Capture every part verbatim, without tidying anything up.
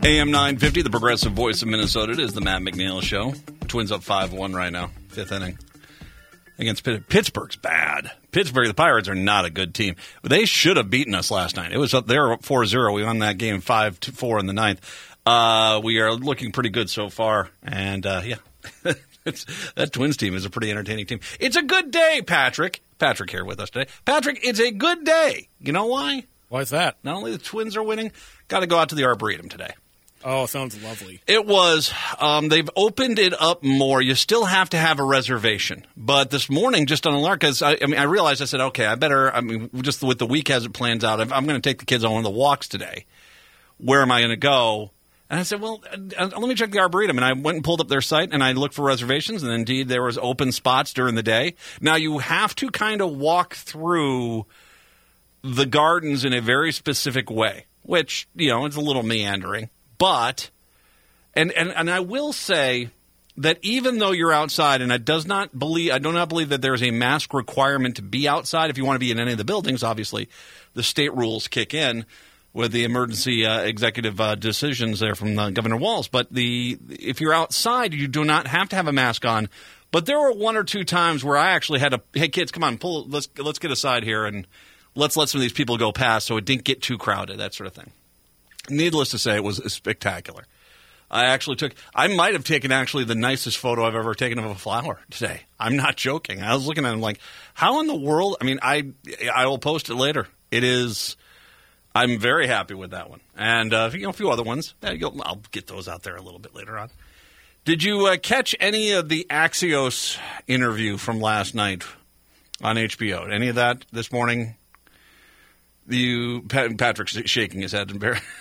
A M nine fifty, the progressive voice of Minnesota. It is the Matt McNeil Show. Twins up five one right now, fifth inning. Against Pitt- Pittsburgh's bad. Pittsburgh, the Pirates are not a good team. They should have beaten us last night. It was up there four zero. We won that game five to four in the ninth. Uh, we are looking pretty good so far. And, uh, yeah, it's, that Twins team is a pretty entertaining team. It's a good day, Patrick. Patrick here with us today. Patrick, it's a good day. You know why? Why is that? Not only the Twins are winning, got to go out to the Arboretum today. Oh, sounds lovely. It was. Um, they've opened it up more. You still have to have a reservation. But this morning, just on a lark, because I, I mean, I realized, I said, okay, I better, I mean, just with the week as it plans out, if I'm going to take the kids on one of the walks today. Where am I going to go? And I said, well, uh, let me check the Arboretum. And I went and pulled up their site, and I looked for reservations, and indeed there was open spots during the day. Now, you have to kind of walk through the gardens in a very specific way, which, you know, it's a little meandering. But, and, and, and I will say that even though you're outside, and I does not believe, I do not believe that there's a mask requirement to be outside. If you want to be in any of the buildings, obviously the state rules kick in with the emergency uh, executive uh, decisions there from uh, Governor Walz. But the if you're outside, you do not have to have a mask on. But there were one or two times where I actually had to, hey kids, come on, pull, let's let's get aside here and let's let some of these people go past so it didn't get too crowded, that sort of thing. Needless to say, it was spectacular. I actually took – I might have taken actually the nicest photo I've ever taken of a flower today. I'm not joking. I was looking at it like, how in the world – I mean, I I will post it later. It is – I'm very happy with that one. And uh, you know, a few other ones. I'll get those out there a little bit later on. Did you uh, catch any of the Axios interview from last night on H B O? Any of that this morning? You Pat, Patrick's shaking his head and very –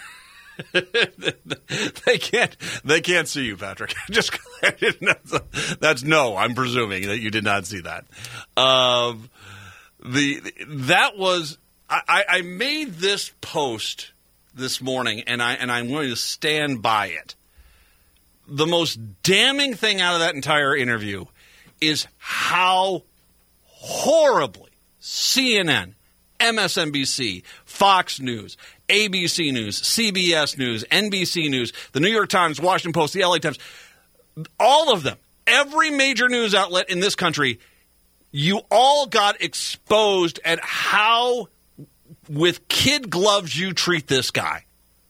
they can't. They can't see you, Patrick. Just that's no. I'm presuming that you did not see that. Um, the that was. I, I made this post this morning, and I and I'm going to stand by it. The most damning thing out of that entire interview is how horribly C N N, M S N B C, Fox News, A B C News, C B S News, N B C News, the New York Times, Washington Post, the L A Times, all of them, every major news outlet in this country, you all got exposed at how, with kid gloves, you treat this guy.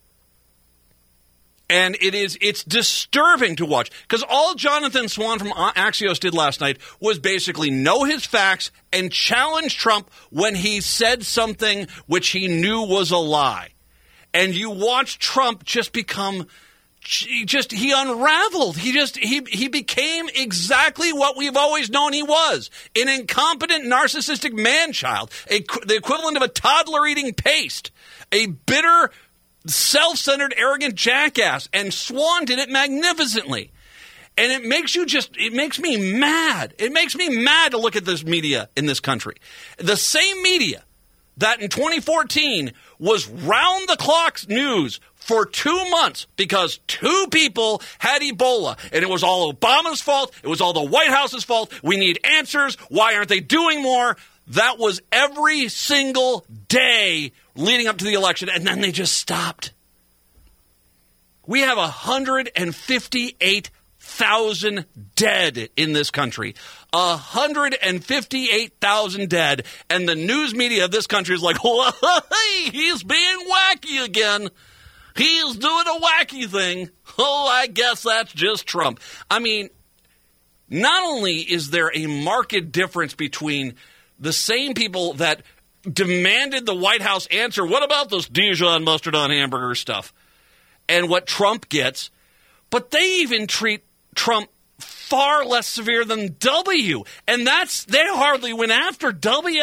And it is, it's disturbing to watch because all Jonathan Swan from Axios did last night was basically know his facts and challenge Trump when he said something which he knew was a lie. And you watch Trump just become, just, he unraveled. He just, he, he became exactly what we've always known he was. An incompetent, narcissistic man-child, a, the equivalent of a toddler eating paste, a bitter, self-centered, arrogant jackass, and Swan did it magnificently. And it makes you just, it makes me mad. It makes me mad to look at this media in this country. The same media that in twenty fourteen was round-the-clock news for two months because two people had Ebola, and it was all Obama's fault. It was all the White House's fault. We need answers. Why aren't they doing more? That was every single day leading up to the election, and then they just stopped. We have one hundred fifty-eight thousand dead in this country. one hundred fifty-eight thousand dead, and the news media of this country is like, well, hey, he's being wacky again. He's doing a wacky thing. Oh, I guess that's just Trump. I mean, not only is there a marked difference between the same people that demanded the White House answer, what about this Dijon mustard on hamburger stuff, and what Trump gets, but they even treat Trump far less severe than W. And that's, they hardly went after W.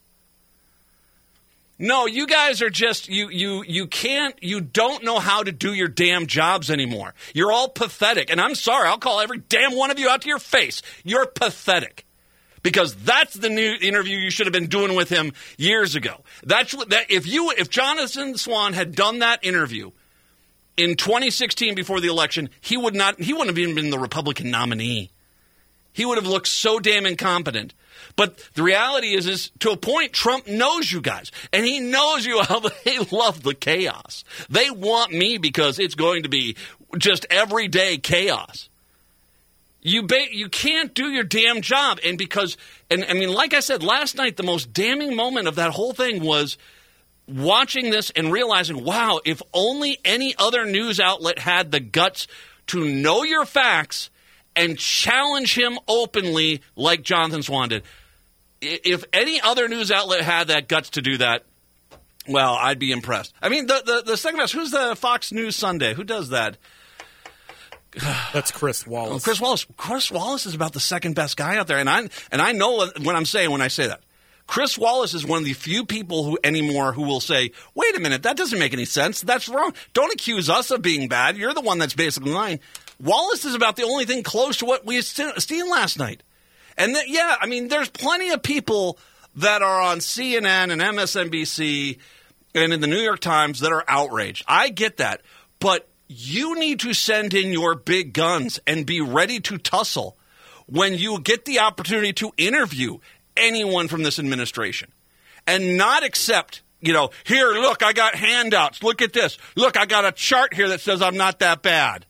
No, you guys are just, you you you can't, you don't know how to do your damn jobs anymore. You're all pathetic. And I'm sorry, I'll call every damn one of you out to your face. You're pathetic. Because that's the new interview you should have been doing with him years ago. That's what, that if you if Jonathan Swan had done that interview in twenty sixteen before the election, he would not he wouldn't have even been the Republican nominee. He would have looked so damn incompetent. But the reality is, is to a point, Trump knows you guys. And he knows you how they love the chaos. They want me because it's going to be just everyday chaos. You ba- you can't do your damn job. And because, and I mean, like I said, last night, the most damning moment of that whole thing was watching this and realizing, wow, if only any other news outlet had the guts to know your facts and challenge him openly like Jonathan Swan did. If any other news outlet had that guts to do that, well, I'd be impressed. I mean, the the, the second best, who's the Fox News Sunday? Who does that? That's Chris Wallace. Oh, Chris Wallace. Chris Wallace is about the second best guy out there. And I and I know what I'm saying when I say that. Chris Wallace is one of the few people who anymore who will say, wait a minute, that doesn't make any sense. That's wrong. Don't accuse us of being bad. You're the one that's basically lying. Wallace is about the only thing close to what we seen last night. And th- yeah, I mean, there's plenty of people that are on C N N and M S N B C and in the New York Times that are outraged. I get that. But you need to send in your big guns and be ready to tussle when you get the opportunity to interview anyone from this administration and not accept, you know, here, look, I got handouts. Look at this. Look, I got a chart here that says I'm not that bad.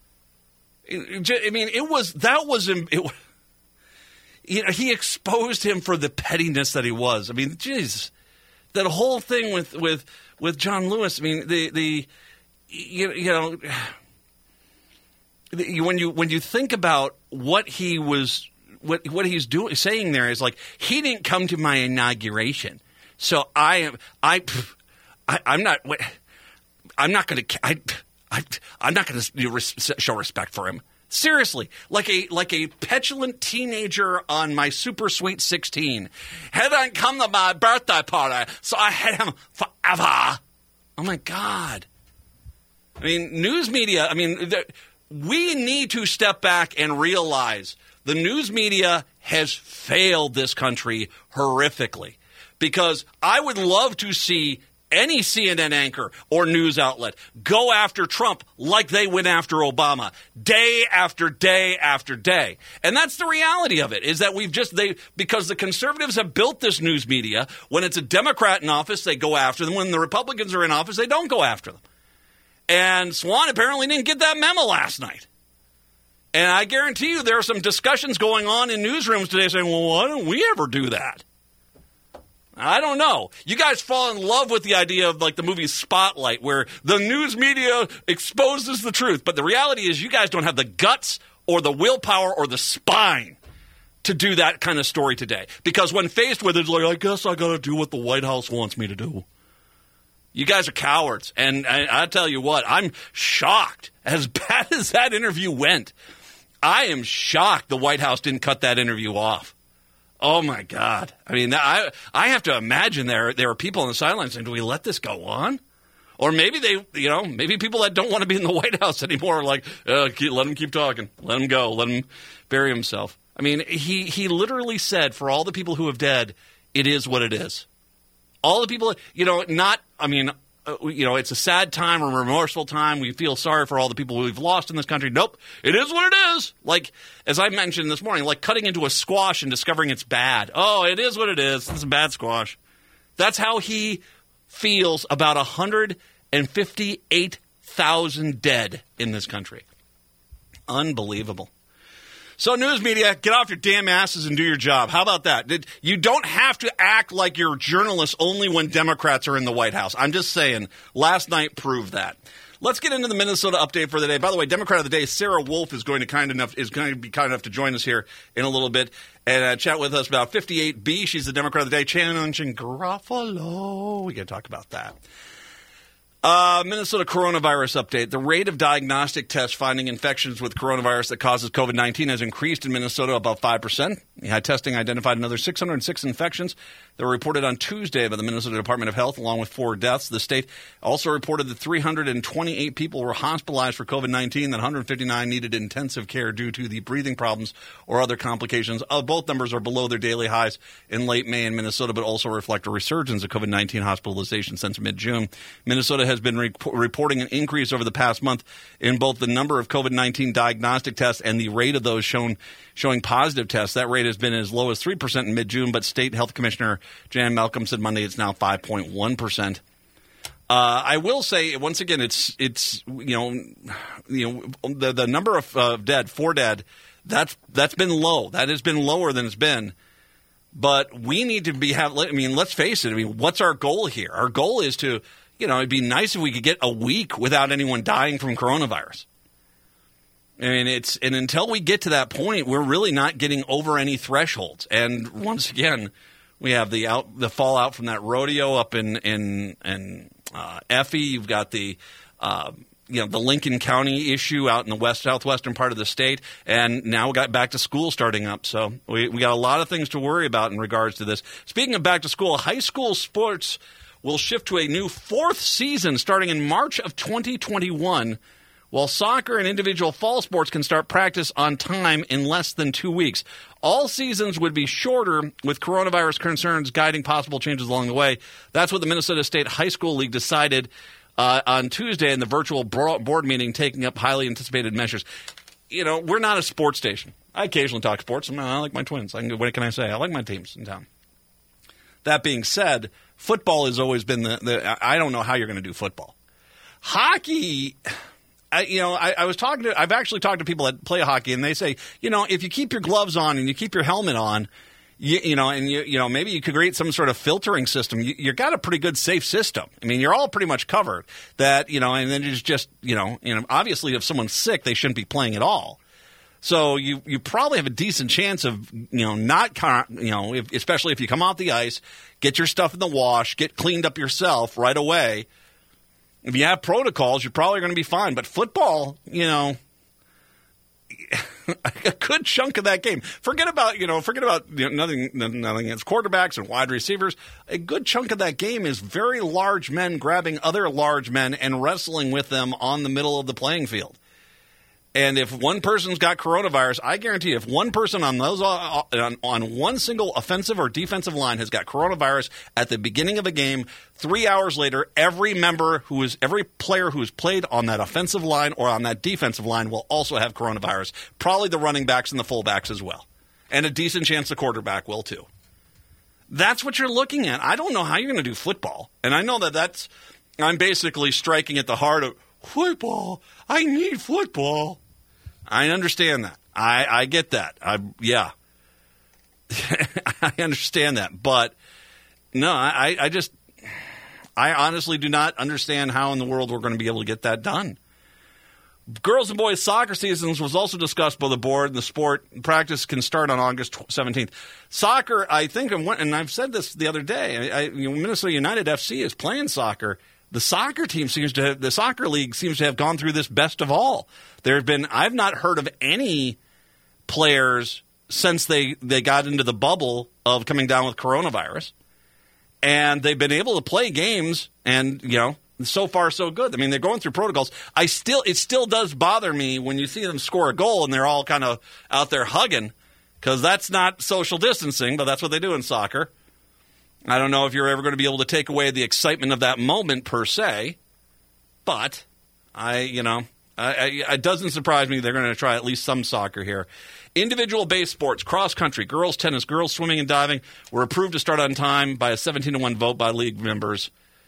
I mean, it was, that was, it, you know, he exposed him for the pettiness that he was. I mean, jeez, that whole thing with, with, with John Lewis. I mean, the, the, you, you know, the, when you, when you think about what he was, what, what he's doing, saying there is like, he didn't come to my inauguration. So I am, I, I I'm not, I'm not going to, I, I, I'm not going to show respect for him. Seriously, like a like a petulant teenager on my super sweet sixteen. He didn't come to my birthday party, so I hate him forever. Oh, my God. I mean, news media, I mean, the, we need to step back and realize the news media has failed this country horrifically. Because I would love to see any C N N anchor or news outlet go after Trump like they went after Obama day after day after day. And that's the reality of it, is that we've just, they because the conservatives have built this news media. When it's a Democrat in office, they go after them. When the Republicans are in office, they don't go after them. And Swan apparently didn't get that memo last night. And I guarantee you there are some discussions going on in newsrooms today saying, well, why don't we ever do that? I don't know. You guys fall in love with the idea of like the movie Spotlight, where the news media exposes the truth. But the reality is you guys don't have the guts or the willpower or the spine to do that kind of story today. Because when faced with it, it's like, I guess I got to do what the White House wants me to do. You guys are cowards. And I, I tell you what, I'm shocked. As bad as that interview went, I am shocked the White House didn't cut that interview off. Oh, my God. I mean, I I have to imagine there there are people on the sidelines saying, do we let this go on? Or maybe they, you know, maybe people that don't want to be in the White House anymore are like, uh, keep, let him keep talking. Let him go. Let him bury himself. I mean, he, he literally said, for all the people who have dead, it is what it is. All the people, you know, not, I mean, uh, you know, it's a sad time, a remorseful time. We feel sorry for all the people we've lost in this country. Nope. It is what it is. Like, as I mentioned this morning, like cutting into a squash and discovering it's bad. Oh, it is what it is. It's a bad squash. That's how he feels about one hundred fifty-eight thousand dead in this country. Unbelievable. So news media, get off your damn asses and do your job. How about that? You don't have to act like you're journalists only when Democrats are in the White House. I'm just saying, last night proved that. Let's get into the Minnesota update for the day. By the way, Democrat of the Day, Sarah Wolf, is going to kind enough is going to be kind enough to join us here in a little bit and uh, chat with us about fifty-eight B. She's the Democrat of the Day, challenging Garofalo. We got to talk about that. Uh, Minnesota coronavirus update. The rate of diagnostic tests finding infections with coronavirus that causes covid nineteen has increased in Minnesota about five percent. The high testing identified another six hundred six infections that were reported on Tuesday by the Minnesota Department of Health, along with four deaths. The state also reported that three hundred twenty-eight people were hospitalized for covid nineteen, that one hundred fifty-nine needed intensive care due to the breathing problems or other complications. Uh, both numbers are below their daily highs in late May in Minnesota, but also reflect a resurgence of covid nineteen hospitalization since mid-June. Minnesota has has been re- reporting an increase over the past month in both the number of COVID nineteen diagnostic tests and the rate of those shown showing positive tests. That rate has been as low as three percent in mid-June, but State Health Commissioner Jan Malcolm said Monday it's now five point one percent. Uh, I will say once again, it's it's you know you know the the number of uh, dead, four dead, that's that's been low. That has been lower than it's been. But we need to be have. I mean, let's face it. I mean, what's our goal here? Our goal is to, you know, it'd be nice if we could get a week without anyone dying from coronavirus. I mean, it's and until we get to that point, we're really not getting over any thresholds. And once again, we have the out the fallout from that rodeo up in in in uh, Effie. You've got the. Uh, You know, the Lincoln County issue out in the west southwestern part of the state, and now we got back to school starting up. So we, we got a lot of things to worry about in regards to this. Speaking of back to school, high school sports will shift to a new fourth season starting in March of twenty twenty-one, while soccer and individual fall sports can start practice on time in less than two weeks. All seasons would be shorter, with coronavirus concerns guiding possible changes along the way. That's what the Minnesota State High School League decided Uh, on Tuesday in the virtual board meeting, taking up highly anticipated measures. You know, we're not a sports station. I occasionally talk sports. I, mean, I like my Twins. I can, what can I say? I like my teams in town. That being said, football has always been the, the I don't know how you're going to do football. Hockey, I, you know, I, I was talking to, I've actually talked to people that play hockey, and they say, you know, if you keep your gloves on and you keep your helmet on, You, you know, and you, you know, maybe you could create some sort of filtering system. You, you got a pretty good safe system. I mean, you're all pretty much covered. That you know, and then it's just you know, you know, obviously, if someone's sick, they shouldn't be playing at all. So you, you probably have a decent chance of you know not you know, if, especially if you come off the ice, get your stuff in the wash, get cleaned up yourself right away. If you have protocols, you're probably going to be fine. But football, you know. A good chunk of that game. Forget about you know. Forget about you know, nothing. Nothing against quarterbacks and wide receivers. A good chunk of that game is very large men grabbing other large men and wrestling with them on the middle of the playing field. And if one person's got coronavirus, I guarantee you, if one person on those on, on one single offensive or defensive line has got coronavirus at the beginning of a game, three hours later, every member who is every player who has played on that offensive line or on that defensive line will also have coronavirus. Probably the running backs and the fullbacks as well, and a decent chance the quarterback will too. That's what you're looking at. I don't know how you're going to do football, and I know that that's I'm basically striking at the heart of football. I need football. I understand that. I, I get that. I yeah. I understand that. But no, I, I just I honestly do not understand how in the world we're going to be able to get that done. Girls and boys soccer seasons was also discussed by the board, and the sport practice can start on August seventeenth. Soccer, I think, and I've said this the other day, I, you know, Minnesota United F C is playing soccer. The soccer team seems to have, the soccer league seems to have gone through this best of all. There have been, I've not heard of any players since they, they got into the bubble of coming down with coronavirus. And they've been able to play games and, you know, so far so good. I mean, they're going through protocols. I still, it still does bother me when you see them score a goal and they're all kind of out there hugging, because that's not social distancing, but that's what they do in soccer. I don't know if you're ever going to be able to take away the excitement of that moment per se, but I, you know, I, I, it doesn't surprise me they're going to try at least some soccer here. Individual base sports, cross country, girls tennis, girls swimming and diving were approved to start on time by a seventeen to one vote by league members.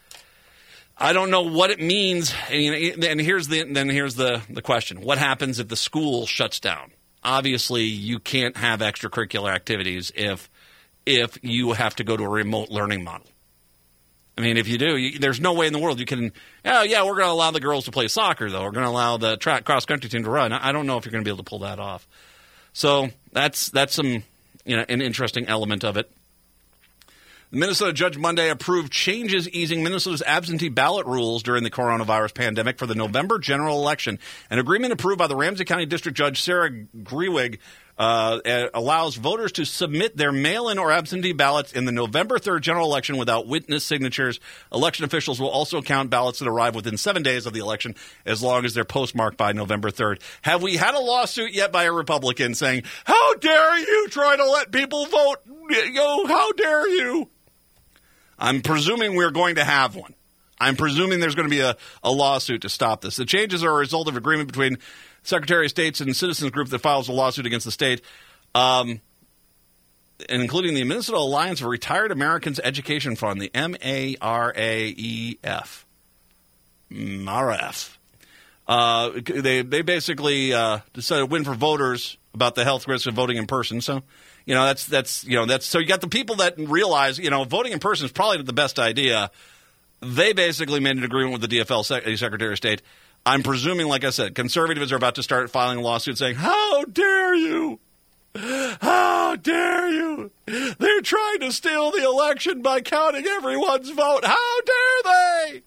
I don't know what it means, and, and here's the then here's the, the question: what happens if the school shuts down? Obviously, you can't have extracurricular activities if. if you have to go to a remote learning model. I mean, if you do, you, there's no way in the world you can, oh, yeah, we're going to allow the girls to play soccer, though. We're going to allow the track cross-country team to run. I don't know if you're going to be able to pull that off. So that's that's some, you know, an interesting element of it. The Minnesota judge Monday approved changes easing Minnesota's absentee ballot rules during the coronavirus pandemic for the November general election. An agreement approved by the Ramsey County District Judge Sarah Griewig uh, allows voters to submit their mail-in or absentee ballots in the November third general election without witness signatures. Election officials will also count ballots that arrive within seven days of the election as long as they're postmarked by November third. Have we had a lawsuit yet by a Republican saying, how dare you try to let people vote? Yo, how dare you? I'm presuming we're going to have one. I'm presuming there's going to be a, a lawsuit to stop this. The changes are a result of agreement between Secretary of State's and Citizens Group that files a lawsuit against the state, um, and including the Minnesota Alliance of Retired Americans Education Fund, the M A R A E F. M A R A F. Uh, they they basically uh, decided to win for voters about the health risks of voting in person. So, you know, that's that's you know that's so you got the people that realize you know voting in person is probably not the best idea. They basically made an agreement with the D F L Sec- Secretary of State. I'm presuming, like I said, conservatives are about to start filing a lawsuit saying, "How dare you! How dare you! They're trying to steal the election by counting everyone's vote. How dare they!"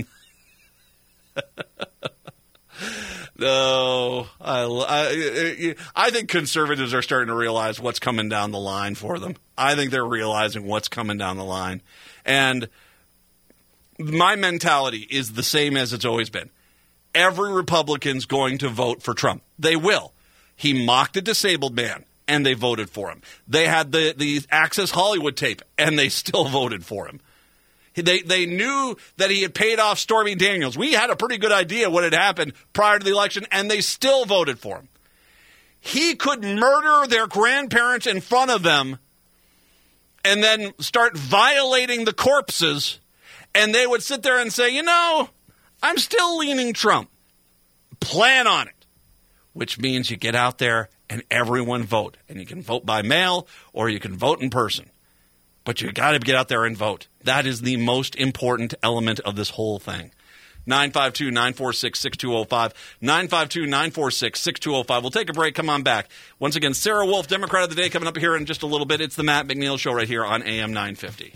No, I, I, I think conservatives are starting to realize what's coming down the line for them. I think they're realizing what's coming down the line. And my mentality is the same as it's always been. Every Republican's going to vote for Trump. They will. He mocked a disabled man, and they voted for him. They had the, the Access Hollywood tape, and they still voted for him. They they knew that he had paid off Stormy Daniels. We had a pretty good idea what had happened prior to the election, and they still voted for him. He could murder their grandparents in front of them and then start violating the corpses, and they would sit there and say, you know, I'm still leaning Trump. Plan on it, which means you get out there and everyone vote. And you can vote by mail or you can vote in person. But you got to get out there and vote. That is the most important element of this whole thing. nine five two, nine four six, six two zero five. nine five two, nine four six, six two zero five. We'll take a break. Come on back. Once again, Sarah Wolf, Democrat of the Day, coming up here in just a little bit. It's the Matt McNeil Show right here on A M nine fifty.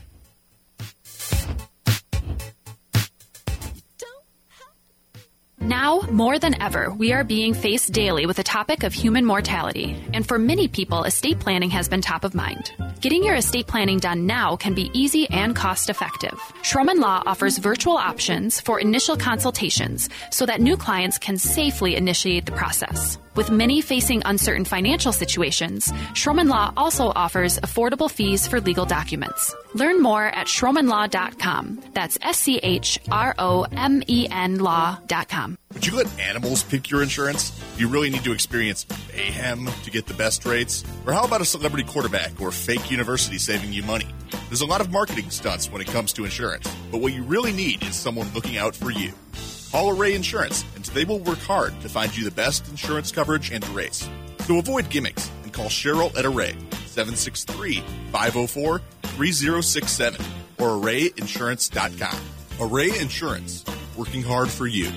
Now, more than ever, we are being faced daily with the topic of human mortality. And for many people, estate planning has been top of mind. Getting your estate planning done now can be easy and cost-effective. Schroman Law offers virtual options for initial consultations so that new clients can safely initiate the process. With many facing uncertain financial situations, Schroman Law also offers affordable fees for legal documents. Learn more at schroman law dot com. That's S C H R O M E N law dot com. Would you let animals pick your insurance? Do you really need to experience mayhem to get the best rates? Or how about a celebrity quarterback or fake university saving you money? There's a lot of marketing stunts when it comes to insurance, but what you really need is someone looking out for you. Call Array Insurance, and they will work hard to find you the best insurance coverage and rates. So avoid gimmicks and call Cheryl at Array, seven six three, five oh four, three oh six seven, or array insurance dot com. Array Insurance, working hard for you.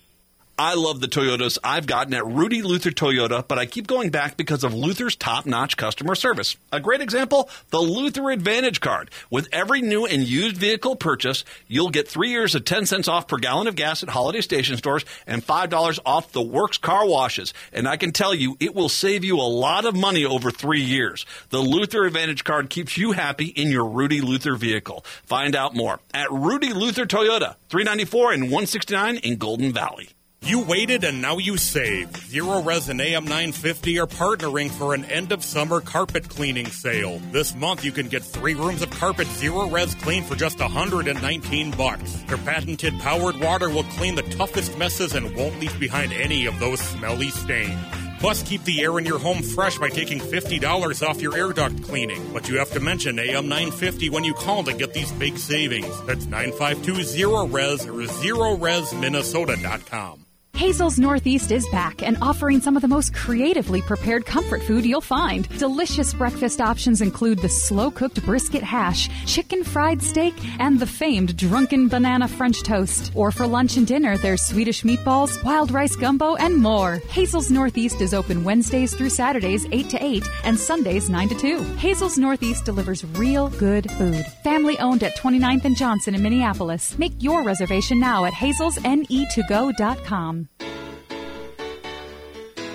I love the Toyotas I've gotten at Rudy Luther Toyota, but I keep going back because of Luther's top-notch customer service. A great example, the Luther Advantage Card. With every new and used vehicle purchase, you'll get three years of ten cents off per gallon of gas at Holiday Station stores and five dollars off the Works car washes. And I can tell you, it will save you a lot of money over three years. The Luther Advantage Card keeps you happy in your Rudy Luther vehicle. Find out more at Rudy Luther Toyota, three ninety-four and one sixty-nine in Golden Valley. You waited and now you saved. Zero Res and A M nine fifty are partnering for an end-of-summer carpet cleaning sale. This month you can get three rooms of carpet Zero Res clean for just one hundred nineteen bucks. Their patented powered water will clean the toughest messes and won't leave behind any of those smelly stains. Plus, keep the air in your home fresh by taking fifty dollars off your air duct cleaning. But you have to mention A M nine fifty when you call to get these big savings. That's nine five two zero res or zero res minnesota dot com. Hazel's Northeast is back and offering some of the most creatively prepared comfort food you'll find. Delicious breakfast options include the slow-cooked brisket hash, chicken fried steak, and the famed drunken banana French toast. Or for lunch and dinner, there's Swedish meatballs, wild rice gumbo, and more. Hazel's Northeast is open Wednesdays through Saturdays eight to eight and Sundays nine to two. Hazel's Northeast delivers real good food. Family owned at twenty-ninth and Johnson in Minneapolis. Make your reservation now at hazels ne to go dot com.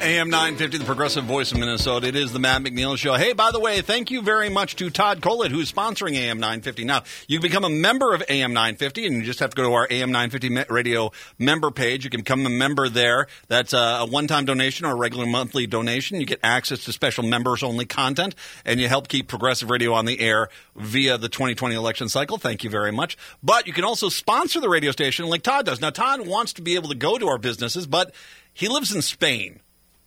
A M nine fifty, the progressive voice of Minnesota. It is the Matt McNeil Show. Hey, by the way, thank you very much to Todd Collett, who's sponsoring A M nine fifty. Now, you can become a member of A M nine fifty, and you just have to go to our A M nine fifty radio member page. You can become a member there. That's a one-time donation or a regular monthly donation. You get access to special members-only content, and you help keep progressive radio on the air via the twenty twenty election cycle. Thank you very much. But you can also sponsor the radio station like Todd does. Now, Todd wants to be able to go to our businesses, but he lives in Spain.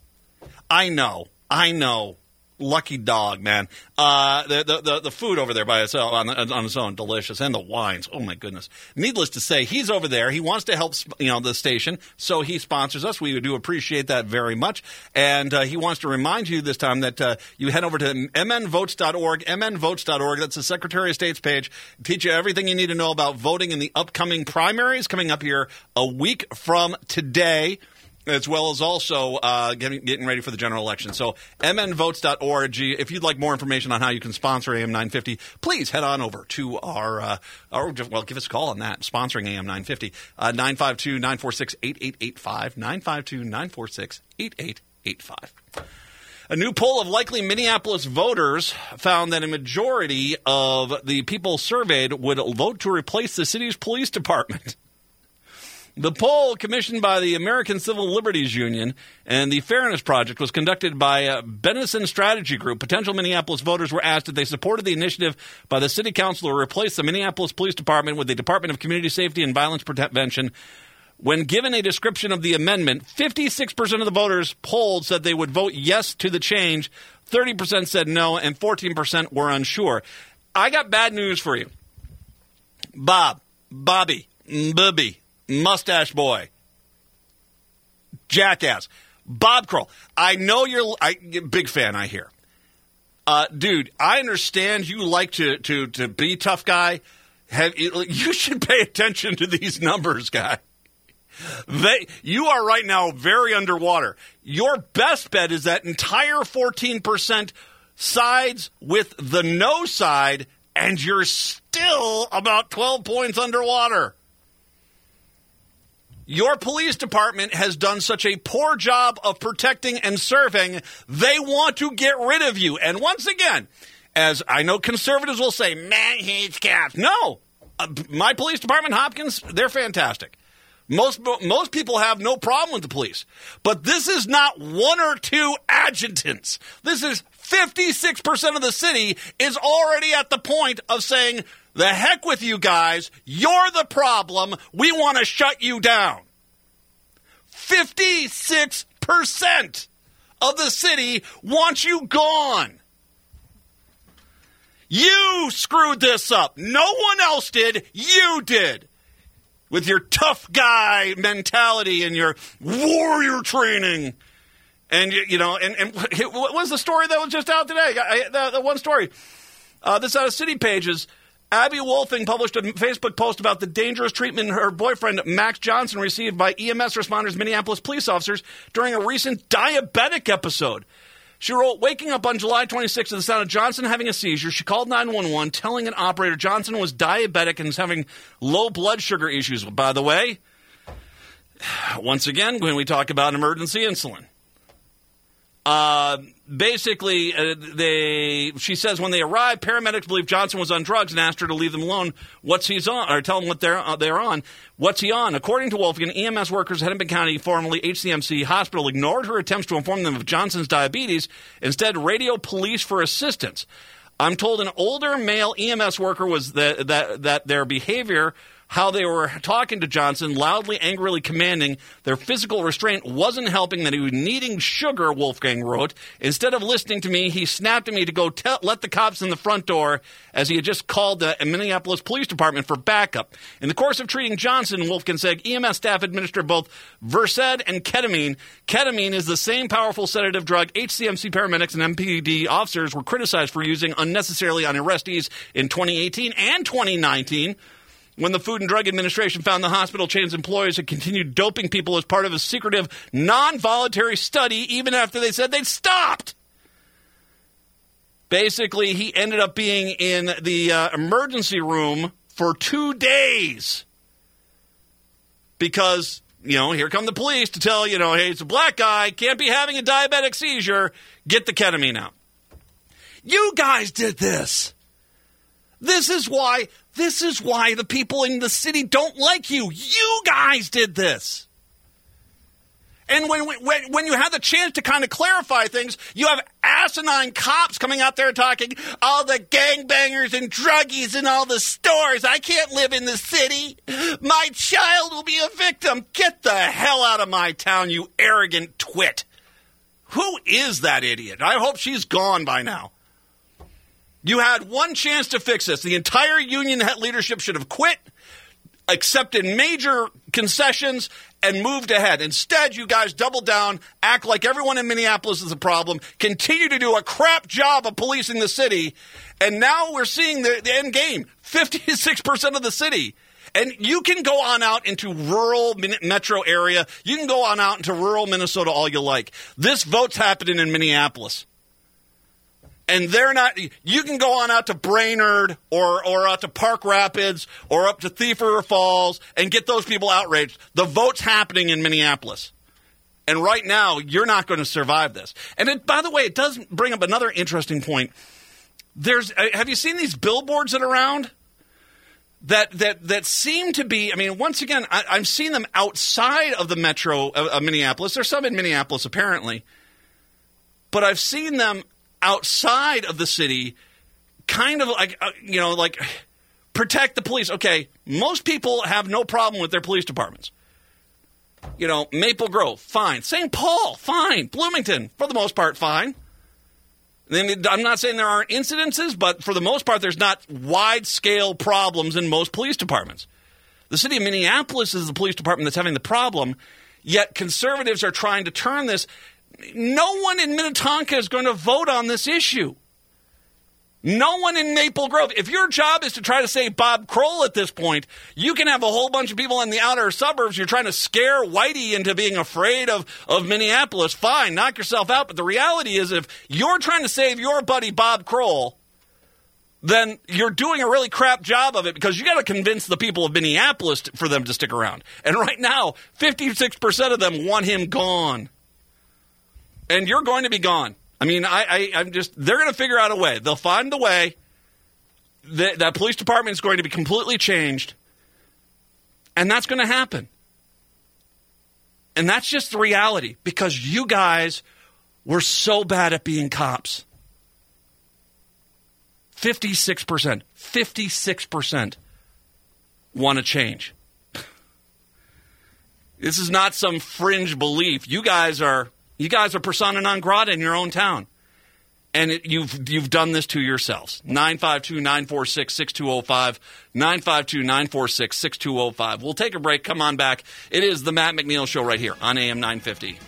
I know. I know. Lucky dog, man. Uh, the, the the the food over there by itself on, on its own, delicious, and the wines. Oh my goodness! Needless to say, he's over there. He wants to help, you know, the station, so he sponsors us. We do appreciate that very much, and uh, he wants to remind you this time that uh, you head over to m n votes dot org. m n votes dot org. That's the Secretary of State's page. Teach you everything you need to know about voting in the upcoming primaries coming up here a week from today, as well as also uh, getting, getting ready for the general election. So m n votes dot org. If you'd like more information on how you can sponsor A M nine fifty, please head on over to our, uh, or well, give us a call on that, sponsoring A M nine fifty, uh, nine five two, nine four six, eight eight eight five, nine five two, nine four six, eight eight eight five. A new poll of likely Minneapolis voters found that a majority of the people surveyed would vote to replace the city's police department. The poll, commissioned by the American Civil Liberties Union and the Fairness Project, was conducted by uh, Benison Strategy Group. Potential Minneapolis voters were asked if they supported the initiative by the city council to replace the Minneapolis Police Department with the Department of Community Safety and Violence Prevention. When given a description of the amendment, fifty-six percent of the voters polled said they would vote yes to the change, thirty percent said no, and fourteen percent were unsure. I got bad news for you. Bob, Bobby, Bubby, Mustache Boy, Jackass, Bob Kroll. I know you're I, big fan, I hear. Uh, dude, I understand you like to, to, to be tough guy. Have, you should pay attention to these numbers, guy. They, you are right now very underwater. Your best bet is that entire fourteen percent sides with the no side, and you're still about twelve points underwater. Your police department has done such a poor job of protecting and serving, they want to get rid of you. And once again, as I know conservatives will say, man hates cops. No. Uh, my police department, Hopkins, they're fantastic. Most most people have no problem with the police. But this is not one or two adjutants. This is fifty-six percent of the city is already at the point of saying, the heck with you guys, you're the problem, we want to shut you down. fifty-six percent of the city wants you gone. You screwed this up. No one else did. You did. With your tough guy mentality and your warrior training. And, you know, and, and what was the story that was just out today? I, the, the one story. Uh, this out of City Pages. Abby Wolfing published a Facebook post about the dangerous treatment her boyfriend, Max Johnson, received by E M S responders, Minneapolis police officers, during a recent diabetic episode. She wrote, waking up on July twenty-sixth to the sound of Johnson having a seizure, she called nine one one, telling an operator Johnson was diabetic and was having low blood sugar issues. By the way, once again, when we talk about emergency insulin, uh, basically, uh, they she says when they arrived, paramedics believed Johnson was on drugs and asked her to leave them alone. What's he's on, or tell them what they're uh, they're on. What's he on? According to Wolfgang, E M S workers at Hennepin County, formerly H C M C Hospital, ignored her attempts to inform them of Johnson's diabetes. Instead, radio police for assistance. I'm told an older male E M S worker was that that that their behavior, how they were talking to Johnson, loudly, angrily commanding, their physical restraint wasn't helping, that he was needing sugar, Wolfgang wrote. Instead of listening to me, he snapped at me to go tell, let the cops in the front door, as he had just called the Minneapolis Police Department for backup. In the course of treating Johnson, Wolfgang said, E M S staff administered both Versed and ketamine. Ketamine is the same powerful sedative drug H C M C paramedics and M P D officers were criticized for using unnecessarily on arrestees in twenty eighteen and twenty nineteen. When the Food and Drug Administration found the hospital chain's employees had continued doping people as part of a secretive, non-voluntary study, even after they said they'd stopped. Basically, he ended up being in the uh, emergency room for two days because you know, here come the police to tell, you know, hey, it's a black guy, can't be having a diabetic seizure, get the ketamine out. You guys did this. This is why, this is why the people in the city don't like you. You guys did this. And when, when when you have the chance to kind of clarify things, you have asinine cops coming out there talking, all the gangbangers and druggies in all the stores. I can't live in the city. My child will be a victim. Get the hell out of my town, you arrogant twit. Who is that idiot? I hope she's gone by now. You had one chance to fix this. The entire union leadership should have quit, accepted major concessions, and moved ahead. Instead, you guys double down, act like everyone in Minneapolis is a problem, continue to do a crap job of policing the city, and now we're seeing the, the end game, fifty-six percent of the city. And you can go on out into rural metro area. You can go on out into rural Minnesota all you like. This vote's happening in Minneapolis. And they're not, you can go on out to Brainerd or, or out to Park Rapids or up to Thief River Falls and get those people outraged. The vote's happening in Minneapolis. And right now, you're not going to survive this. And it, by the way, it does bring up another interesting point. There's, have you seen these billboards that are around? That, that, that seem to be, I mean, once again, I, I'm seeing them outside of the metro of, of Minneapolis. There's some in Minneapolis, apparently. But I've seen them outside of the city, kind of like, uh, you know, like protect the police. Okay, most people have no problem with their police departments. You know, Maple Grove, fine. Saint Paul, fine. Bloomington, for the most part, fine. I'm not saying there aren't incidences, but for the most part, there's not wide-scale problems in most police departments. The city of Minneapolis is the police department that's having the problem, yet conservatives are trying to turn this. No one in Minnetonka is going to vote on this issue. No one in Maple Grove. If your job is to try to save Bob Kroll at this point, you can have a whole bunch of people in the outer suburbs. You're trying to scare Whitey into being afraid of, of Minneapolis. Fine, knock yourself out. But the reality is if you're trying to save your buddy Bob Kroll, then you're doing a really crap job of it because you got to convince the people of Minneapolis to, for them to stick around. And right now, fifty-six percent of them want him gone. And you're going to be gone. I mean, I, I, I'm just, they're going to figure out a way. They'll find the way. The, that police department is going to be completely changed. And that's going to happen. And that's just the reality because you guys were so bad at being cops. fifty-six percent. fifty-six percent want to change. This is not some fringe belief. You guys are... You guys are persona non grata in your own town. And it, you've you've done this to yourselves. nine five two, nine four six, six two zero five. nine five two, nine four six, six two zero five. We'll take a break. Come on back. It is the Matt McNeil Show right here on A M nine fifty.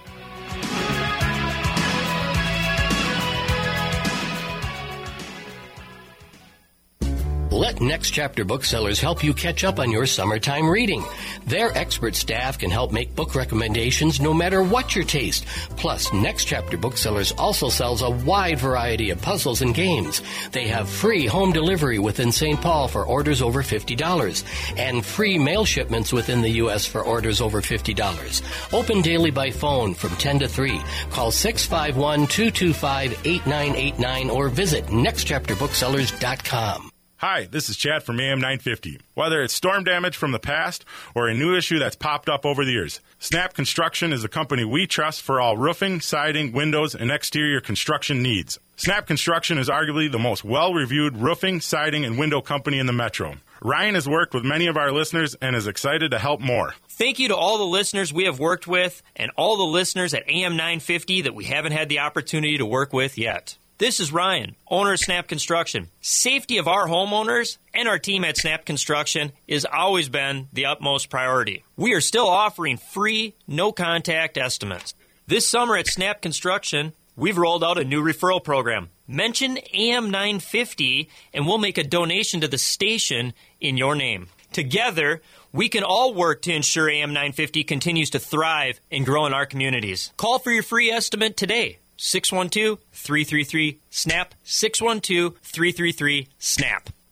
Let Next Chapter Booksellers help you catch up on your summertime reading. Their expert staff can help make book recommendations no matter what your taste. Plus, Next Chapter Booksellers also sells a wide variety of puzzles and games. They have free home delivery within Saint Paul for orders over fifty dollars and free mail shipments within the U S for orders over fifty dollars. Open daily by phone from ten to three. Call six five one, two two five, eight nine eight nine or visit next chapter booksellers dot com. Hi, this is Chad from A M nine fifty. Whether it's storm damage from the past or a new issue that's popped up over the years, Snap Construction is the company we trust for all roofing, siding, windows, and exterior construction needs. Snap Construction is arguably the most well-reviewed roofing, siding, and window company in the metro. Ryan has worked with many of our listeners and is excited to help more. Thank you to all the listeners we have worked with and all the listeners at A M nine fifty that we haven't had the opportunity to work with yet. This is Ryan, owner of Snap Construction. Safety of our homeowners and our team at Snap Construction has always been the utmost priority. We are still offering free, no-contact estimates. This summer at Snap Construction, we've rolled out a new referral program. Mention A M nine fifty, and we'll make a donation to the station in your name. Together, we can all work to ensure A M nine fifty continues to thrive and grow in our communities. Call for your free estimate today. six one two, three three three, SNAP, six one two, three three three, SNAP.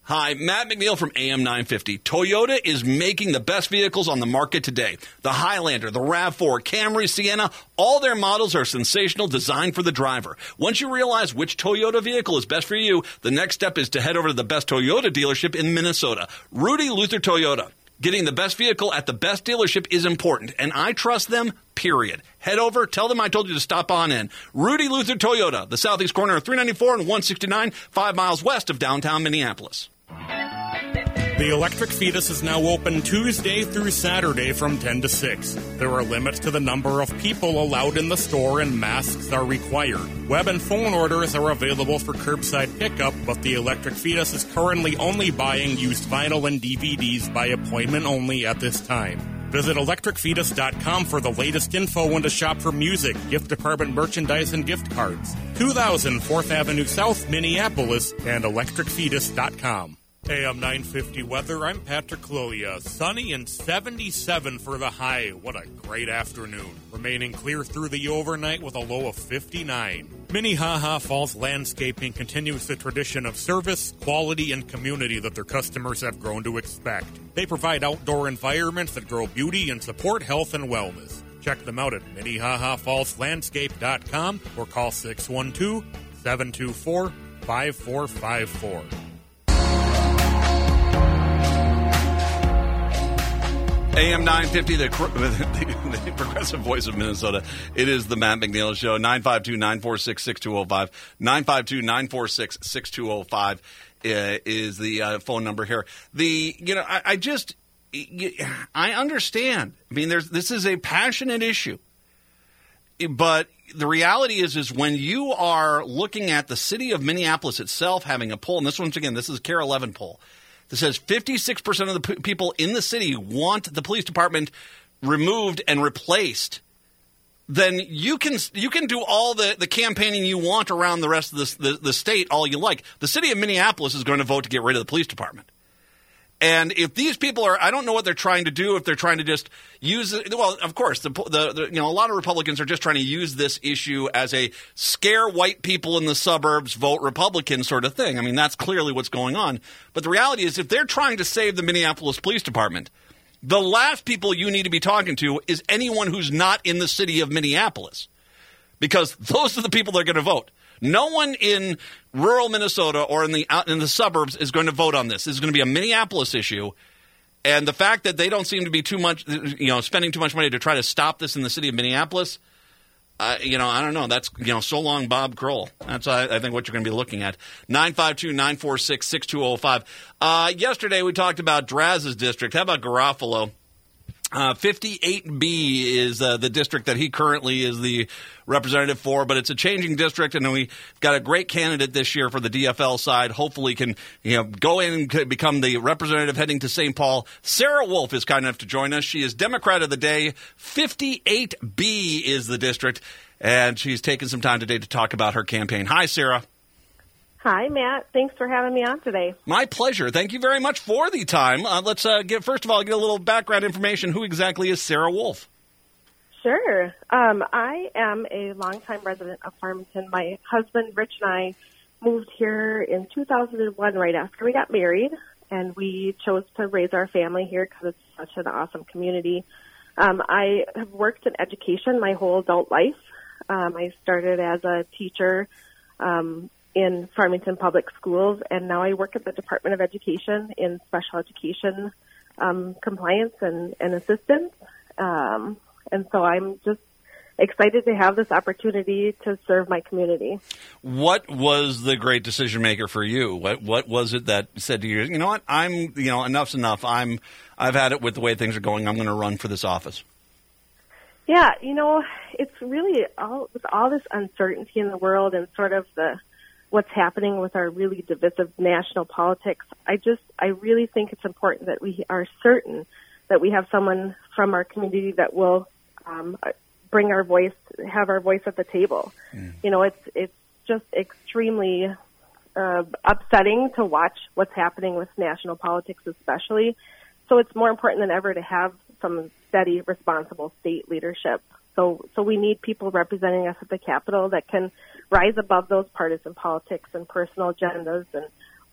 Hi, Matt McNeil from A M nine fifty. Toyota is making the best vehicles on the market today. The Highlander, the RAV four, Camry, Sienna, all their models are sensational, designed for the driver. Once you realize which Toyota vehicle is best for you, the next step is to head over to the best Toyota dealership in Minnesota, Rudy Luther Toyota. Getting the best vehicle at the best dealership is important, and I trust them, period. Head over, tell them I told you to stop on in. Rudy Luther Toyota, the southeast corner of three ninety-four and one sixty-nine, five miles west of downtown Minneapolis. The Electric Fetus is now open Tuesday through Saturday from ten to six. There are limits to the number of people allowed in the store and masks are required. Web and phone orders are available for curbside pickup, but the Electric Fetus is currently only buying used vinyl and D V Ds by appointment only at this time. Visit electric fetus dot com for the latest info and to shop for music, gift department merchandise, and gift cards. two thousand fourth Avenue South, Minneapolis, and electric fetus dot com. A M nine fifty weather, I'm Patrick Clolia. Sunny and seventy-seven for the high. What a great afternoon. Remaining clear through the overnight with a low of fifty-nine. Minnehaha Falls Landscaping continues the tradition of service, quality, and community that their customers have grown to expect. They provide outdoor environments that grow beauty and support health and wellness. Check them out at minnehaha falls landscape dot com or call six one two, seven two four, five four five four. A M nine fifty, the, the, the progressive voice of Minnesota. It is the Matt McNeil Show. nine five two, nine four six, six two zero five. nine five two, nine four six, six two zero five uh, is the uh, phone number here. The, you know, I, I just, I understand. I mean, there's this is a passionate issue. But the reality is, is when you are looking at the city of Minneapolis itself having a poll, and this one's, again, this is a Care eleven poll, that says fifty-six percent of the p- people in the city want the police department removed and replaced, then you can you can do all the, the campaigning you want around the rest of the, the, the state all you like. The city of Minneapolis is going to vote to get rid of the police department. And if these people are – I don't know what they're trying to do, if they're trying to just use – well, of course, the, the, the you know a lot of Republicans are just trying to use this issue as a scare white people in the suburbs, vote Republican sort of thing. I mean, that's clearly what's going on. But the reality is if they're trying to save the Minneapolis Police Department, the last people you need to be talking to is anyone who's not in the city of Minneapolis, because those are the people that are going to vote. No one in rural Minnesota or in the out in the suburbs is going to vote on this. This is going to be a Minneapolis issue, and the fact that they don't seem to be too much, you know, spending too much money to try to stop this in the city of Minneapolis, uh, you know, I don't know. That's, you know, so long, Bob Kroll. That's I, I think what you're going to be looking at. nine five two, nine four six, six two zero five. Uh, yesterday we talked about Draz's district. How about Garofalo? Uh, fifty-eight B is uh, the district that he currently is the representative for, but it's a changing district, and we've got a great candidate this year for the D F L side. Hopefully can, you know, go in and become the representative heading to Saint Paul. Sarah Wolf is kind enough to join us. She is Democrat of the day. fifty-eight B is the district, and she's taken some time today to talk about her campaign. Hi, Sarah. Hi, Matt. Thanks for having me on today. My pleasure. Thank you very much for the time. Uh, let's uh, get first of all get a little background information. Who exactly is Sarah Wolf? Sure. Um, I am a longtime resident of Farmington. My husband, Rich, and I moved here in two thousand one right after we got married, and we chose to raise our family here because it's such an awesome community. Um, I have worked in education my whole adult life. Um, I started as a teacher um in Farmington Public Schools, and now I work at the Department of Education in special education um, compliance and, and assistance. Um, and so I'm just excited to have this opportunity to serve my community. What was the great decision maker for you? What what was it that said to you, you know what, I'm, you know, enough's enough. I'm, I've had it with the way things are going. I'm going to run for this office. Yeah, you know, it's really all with all this uncertainty in the world and sort of the what's happening with our really divisive national politics. I just, I really think it's important that we are certain that we have someone from our community that will um, bring our voice, have our voice at the table. Mm. You know, it's it's just extremely uh, upsetting to watch what's happening with national politics, especially. So it's more important than ever to have some steady, responsible state leadership. So, so we need people representing us at the Capitol that can rise above those partisan politics and personal agendas and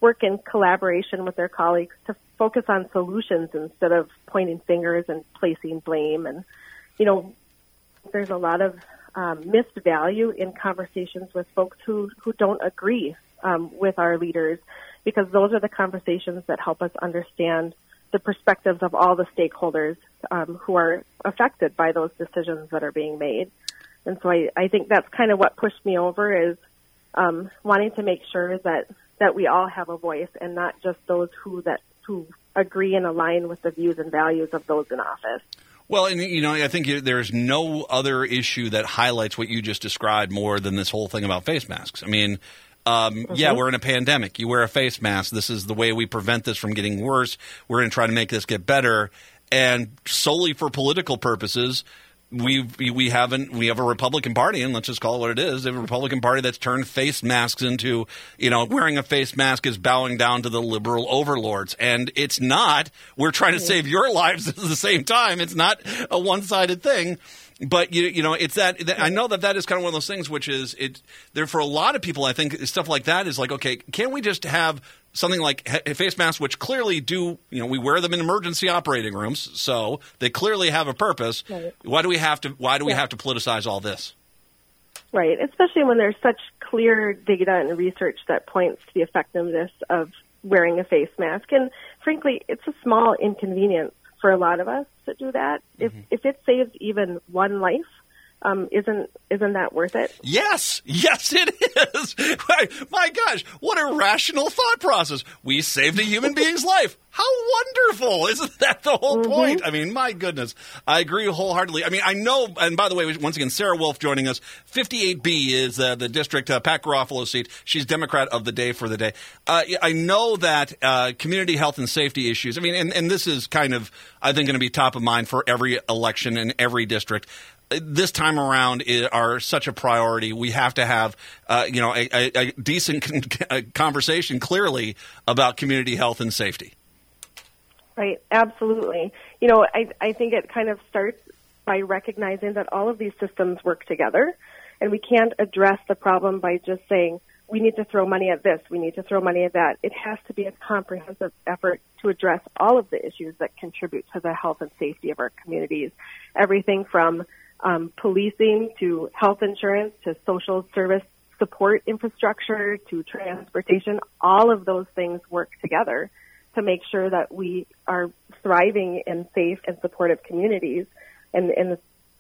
work in collaboration with their colleagues to focus on solutions instead of pointing fingers and placing blame. And, you know, there's a lot of um, missed value in conversations with folks who, who don't agree um, with our leaders, because those are the conversations that help us understand the perspectives of all the stakeholders um, who are affected by those decisions that are being made. And so I, I think that's kind of what pushed me over, is um, wanting to make sure that, that we all have a voice and not just those who that who agree and align with the views and values of those in office. Well, and, you know, I think there's no other issue that highlights what you just described more than this whole thing about face masks. I mean, Um, mm-hmm. yeah, we're in a pandemic. You wear a face mask. This is the way we prevent this from getting worse. We're going to try to make this get better. And solely for political purposes, we we haven't we have a Republican Party, and let's just call it what it is, a Republican Party that's turned face masks into, you know, wearing a face mask is bowing down to the liberal overlords. And it's not. We're trying to save your lives at the same time. It's not a one-sided thing. But, you you know, it's that, that I know that that is kind of one of those things which is, it there for a lot of people, I think stuff like that is like, okay, can't we just have something like face masks, which clearly do, you know, we wear them in emergency operating rooms, so they clearly have a purpose. Right. Why do we have to, why do we yeah. have to politicize all this? Right, especially when there's such clear data and research that points to the effectiveness of wearing a face mask. And frankly, it's a small inconvenience for a lot of us to do that. If mm-hmm. if it saves even one life, um, isn't isn't that worth it? Yes, yes, it is. My gosh, what a rational thought process! We saved a human being's life. How wonderful! Isn't that the whole mm-hmm. point? I mean, my goodness, I agree wholeheartedly. I mean, I know, and by the way, once again, Sarah Wolf joining us. fifty-eight B is uh, the district, uh, Pat Garofalo's seat. She's Democrat of the day for the day. Uh, I know that uh, community health and safety issues, I mean, and, and this is kind of, I think, going to be top of mind for every election in every district. This time around are such a priority. We have to have, uh, you know, a, a, a decent con- conversation, clearly, about community health and safety. Right, absolutely. You know, I, I think it kind of starts by recognizing that all of these systems work together, and we can't address the problem by just saying, we need to throw money at this, we need to throw money at that. It has to be a comprehensive effort to address all of the issues that contribute to the health and safety of our communities. Everything from um, policing to health insurance to social service support infrastructure to transportation, all of those things work together to make sure that we are thriving in safe and supportive communities, and, and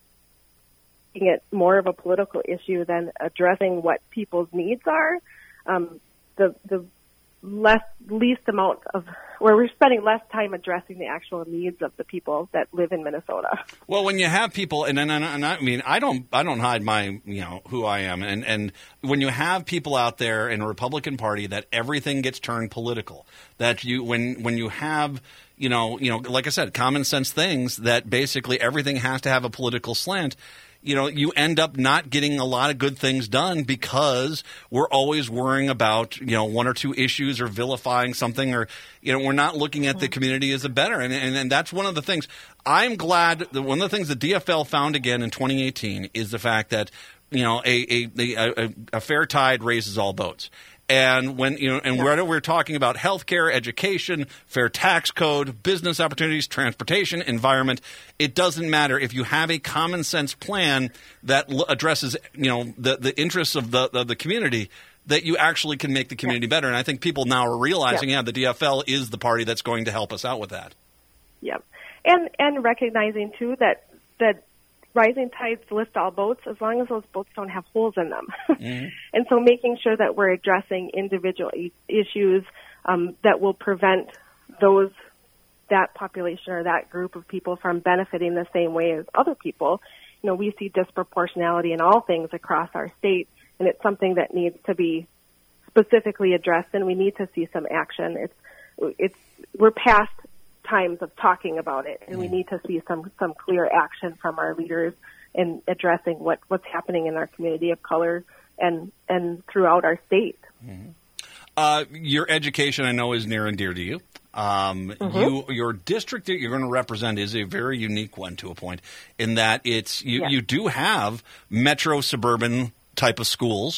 making it more of a political issue than addressing what people's needs are. Um, the the less least amount of where we're spending less time addressing the actual needs of the people that live in Minnesota. Well, when you have people, and, and, and I mean, I don't, I don't hide my, you know, who I am, and and when you have people out there in a Republican Party that everything gets turned political, that you when when you have, you know, you know, like I said, common sense things that basically everything has to have a political slant. You know, you end up not getting a lot of good things done because we're always worrying about, you know, one or two issues or vilifying something, or, you know, we're not looking at the community as a better. And, and, and that's one of the things. I'm glad that one of the things the D F L found again in twenty eighteen is the fact that, you know, a, a, a, a fair tide raises all boats. And when you know, and yeah. whether we're talking about healthcare, education, fair tax code, business opportunities, transportation, environment, it doesn't matter if you have a common sense plan that l- addresses, you know, the the interests of the of the community, that you actually can make the community yeah. better. And I think people now are realizing, yeah. yeah, the D F L is the party that's going to help us out with that. Yep, and and recognizing too that that. rising tides lift all boats as long as those boats don't have holes in them. Mm-hmm. And so making sure that we're addressing individual e- issues um, that will prevent those, that population or that group of people from benefiting the same way as other people. You know, we see disproportionality in all things across our state, and it's something that needs to be specifically addressed, and we need to see some action. It's, it's, we're past times of talking about it, and we need to see some some clear action from our leaders in addressing what, what's happening in our community of color and and throughout our state. Mm-hmm. Uh, your education, I know, is near and dear to you. Um, mm-hmm. You your district that you're going to represent is a very unique one to a point, in that it's you, yes. you do have metro suburban type of schools.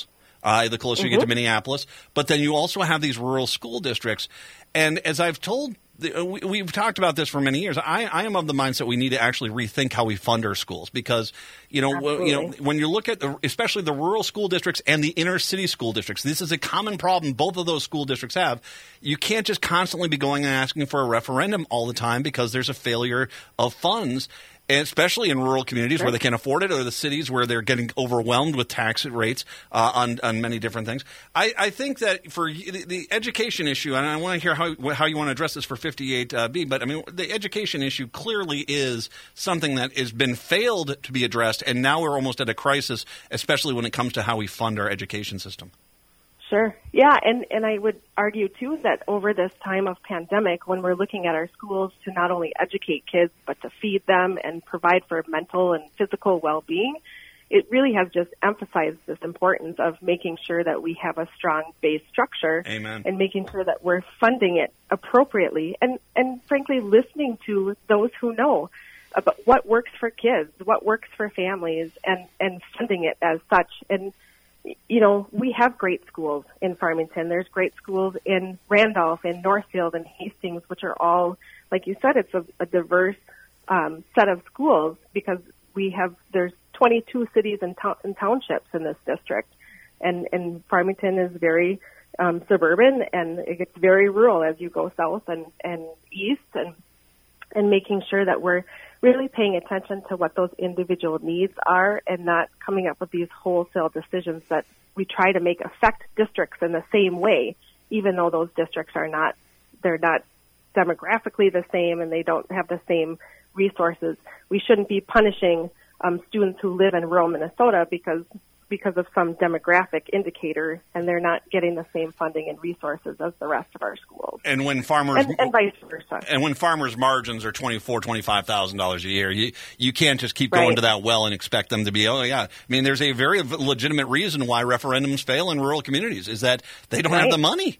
uh, the closer Mm-hmm. you get to Minneapolis. But then you also have these rural school districts. And as I've told We, we've talked about this for many years. I, I am of the mindset we need to actually rethink how we fund our schools because, you know, w- you know, when you look at the, especially the rural school districts and the inner city school districts, this is a common problem both of those school districts have. You can't just constantly be going and asking for a referendum all the time because there's a failure of funds. And especially in rural communities Right. where they can't afford it, or the cities where they're getting overwhelmed with tax rates uh, on on many different things. I, I think that for the, the education issue, and I want to hear how how you want to address this for fifty-eight B. But I mean, the education issue clearly is something that has been failed to be addressed, and now we're almost at a crisis, especially when it comes to how we fund our education system. Sure. Yeah, and, and I would argue, too, that over this time of pandemic, when we're looking at our schools to not only educate kids, but to feed them and provide for mental and physical well-being, it really has just emphasized this importance of making sure that we have a strong base structure. Amen. And making sure that we're funding it appropriately and, and frankly, listening to those who know about what works for kids, what works for families, and, and funding it as such. And you know, we have great schools in Farmington. There's great schools in Randolph, in Northfield, and Hastings, which are all, like you said, it's a, a diverse um, set of schools because we have, there's twenty-two cities and, to- and townships in this district. And, and Farmington is very um, suburban, and it gets very rural as you go south and, and east, and and making sure that we're really paying attention to what those individual needs are and not coming up with these wholesale decisions that we try to make affect districts in the same way, even though those districts are not, they're not demographically the same and they don't have the same resources. We shouldn't be punishing um, students who live in rural Minnesota because because of some demographic indicator, and they're not getting the same funding and resources as the rest of our schools. And when farmers and, and vice versa. And when farmers' margins are twenty-four, twenty-five thousand dollars a year, you you can't just keep Right. going to that well and expect them to be. Oh yeah, I mean, there's a very legitimate reason why referendums fail in rural communities is that they don't Right. have the money.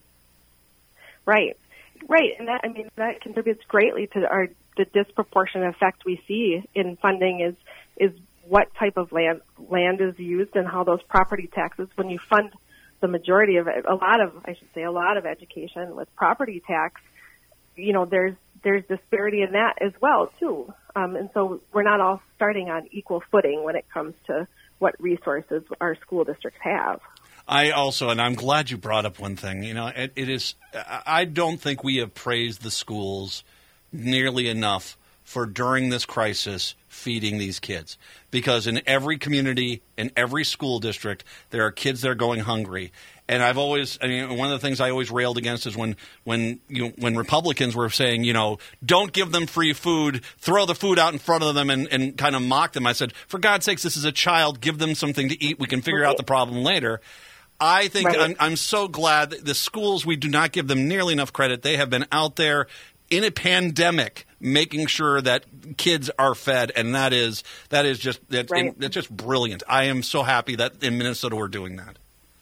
Right, right, and that I mean that contributes greatly to our the disproportionate effect we see in funding is is what type of land land is used and how those property taxes, when you fund the majority of it, a lot of I should say a lot of education with property tax, you know there's there's disparity in that as well too, um, and so we're not all starting on equal footing when it comes to what resources our school districts have. I also, and I'm glad you brought up one thing. You know, it, it is. I don't think we have praised the schools nearly enough for during this crisis feeding these kids, because in every community, in every school district, there are kids that are going hungry. And I've always, I mean, one of the things I always railed against is when, when, you know, when Republicans were saying, you know, don't give them free food, throw the food out in front of them and, and kind of mock them. I said, for God's sakes, this is a child. Give them something to eat. We can figure out the problem later. I think Right. I'm, I'm so glad that the schools, we do not give them nearly enough credit. They have been out there in a pandemic making sure that kids are fed, and that is that is just that's, Right. that's just brilliant. I am so happy that in Minnesota we're doing that.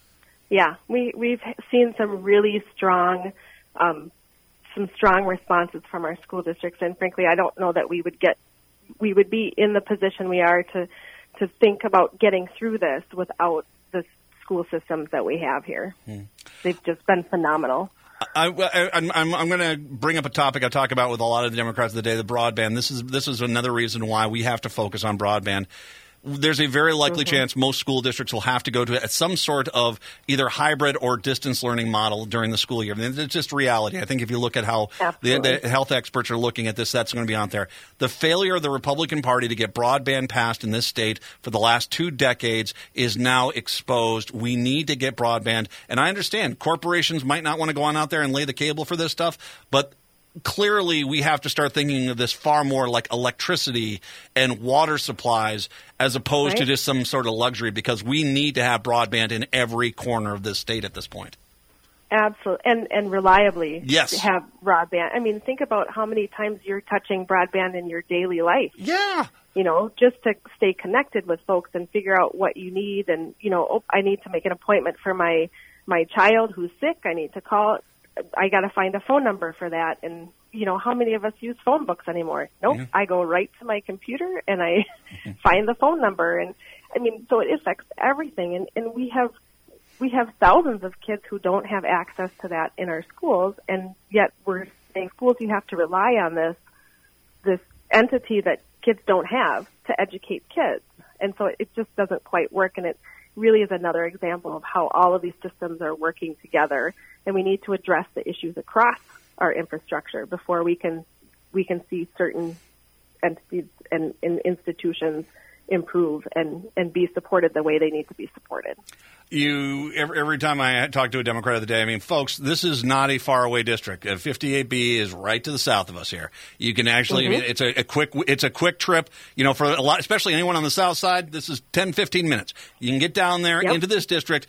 Yeah, we we've seen some really strong, um, some strong responses from our school districts, and frankly, I don't know that we would get, we would be in the position we are to, to think about getting through this without the school systems that we have here. Hmm. They've just been phenomenal. I, I, I'm, I'm, I'm going to bring up a topic I talk about with a lot of the Democrats of the day: the broadband. This is this is another reason why we have to focus on broadband. There's a very likely Mm-hmm. chance most school districts will have to go to some sort of either hybrid or distance learning model during the school year. I mean, it's just reality. I think if you look at how the, Absolutely. the health experts are looking at this, that's going to be out there. The failure of the Republican Party to get broadband passed in this state for the last two decades is now exposed. We need to get broadband. And I understand corporations might not want to go on out there and lay the cable for this stuff, but clearly we have to start thinking of this far more like electricity and water supplies as opposed to Right. just some sort of luxury, because we need to have broadband in every corner of this state at this point. Absolutely, and and reliably Yes. have broadband. I mean, think about how many times you're touching broadband in your daily life. Yeah. You know, just to stay connected with folks and figure out what you need. And, you know, oh, I need to make an appointment for my, my child who's sick. I need to call. I got to find a phone number for that. And, you know, how many of us use phone books anymore? Nope. Yeah. I go right to my computer and I find the phone number. And, I mean, so it affects everything. And, and we have we have thousands of kids who don't have access to that in our schools, and yet we're saying schools, you have to rely on this this entity that kids don't have to educate kids. And so it just doesn't quite work, and it really is another example of how all of these systems are working together, and we need to address the issues across our infrastructure before we can we can see certain entities and, and institutions improve and, and be supported the way they need to be supported. You every, every time I talk to a Democrat of the day, I mean, folks, this is not a faraway district. Uh, fifty-eight B is right to the south of us here. You can actually, mm-hmm. I mean, it's a, a quick, it's a quick trip. You know, for a lot, especially anyone on the south side, this is ten, fifteen minutes. You can get down there yep. into this district.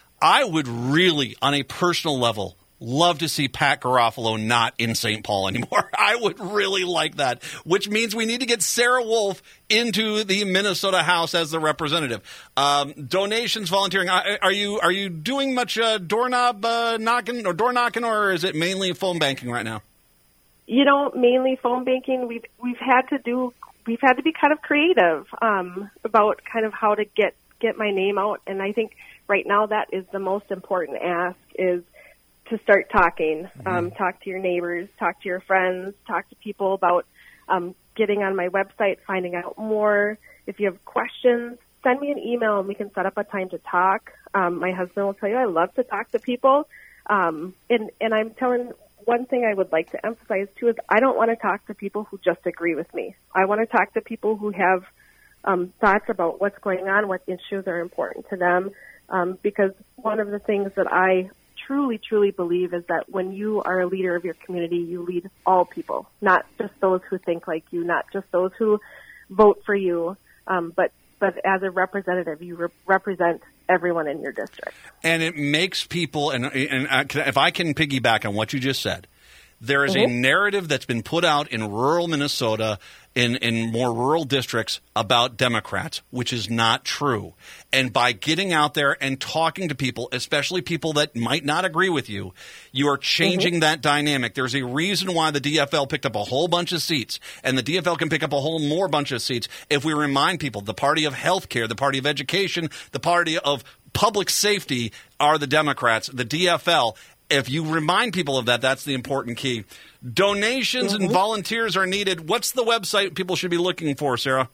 I would really, on a personal level, love to see Pat Garofalo not in Saint Paul anymore. I would really like that, which means we need to get Sarah Wolf into the Minnesota House as the representative. Um, donations, volunteering. Are you are you doing much uh, doorknob uh, knocking or door knocking, or is it mainly phone banking right now? You know, mainly phone banking. We've we've had to do we've had to be kind of creative um, about kind of how to get get my name out, and I think right now that is the most important ask is to start talking, um, mm-hmm. talk to your neighbors, talk to your friends, talk to people about um, getting on my website, finding out more. If you have questions, send me an email and we can set up a time to talk. Um, my husband will tell you I love to talk to people. Um, and, and I'm telling one thing I would like to emphasize too is I don't want to talk to people who just agree with me. I want to talk to people who have um, thoughts about what's going on, what issues are important to them, um, because one of the things that I truly, truly believe is that when you are a leader of your community, you lead all people, not just those who think like you, not just those who vote for you, um, but but as a representative, you re- represent everyone in your district. And it makes people, and, and I, if I can piggyback on what you just said, there is mm-hmm. a narrative that's been put out in rural Minnesota, in, in more rural districts, about Democrats, which is not true. And by getting out there and talking to people, especially people that might not agree with you, you are changing mm-hmm. that dynamic. There's a reason why the D F L picked up a whole bunch of seats, and the D F L can pick up a whole more bunch of seats if we remind people the party of health care, the party of education, the party of public safety are the Democrats, the D F L. If you remind people of that, that's the important key. Donations mm-hmm. and volunteers are needed. What's the website people should be looking for, Sarah?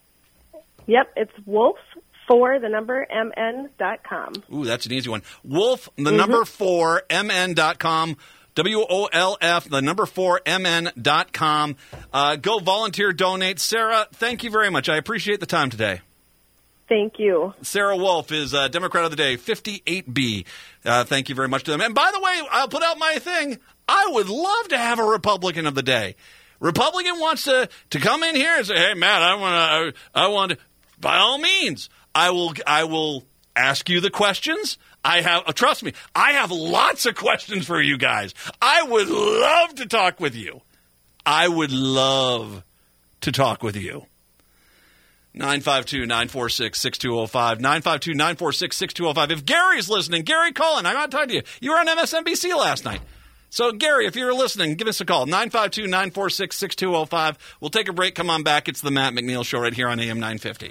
Yep, it's wolf for the number M N dot com. Ooh, that's an easy one. Wolf, the mm-hmm. number four, M N dot com. W O L F, the number four, M N dot com. Uh, go volunteer, donate. Sarah, thank you very much. I appreciate the time today. Thank you. Sarah Wolf is uh, Democrat of the Day, fifty-eight B. Uh, thank you very much to them. And by the way, I'll put out my thing. I would love to have a Republican of the day. Republican wants to, to come in here and say, hey, Matt, I want to, I, I want to, by all means, I will, I will ask you the questions. I have, uh, trust me, I have lots of questions for you guys. I would love to talk with you. I would love to talk with you. nine five two, nine four six, six two zero five, nine five two, nine four six, six two zero five. If Gary's listening, Gary Cullen, I got to talk to you. You were on M S N B C last night. So, Gary, if you're listening, give us a call, nine five two, nine four six, six two zero five. We'll take a break. Come on back. It's the Matt McNeil Show right here on A M nine fifty.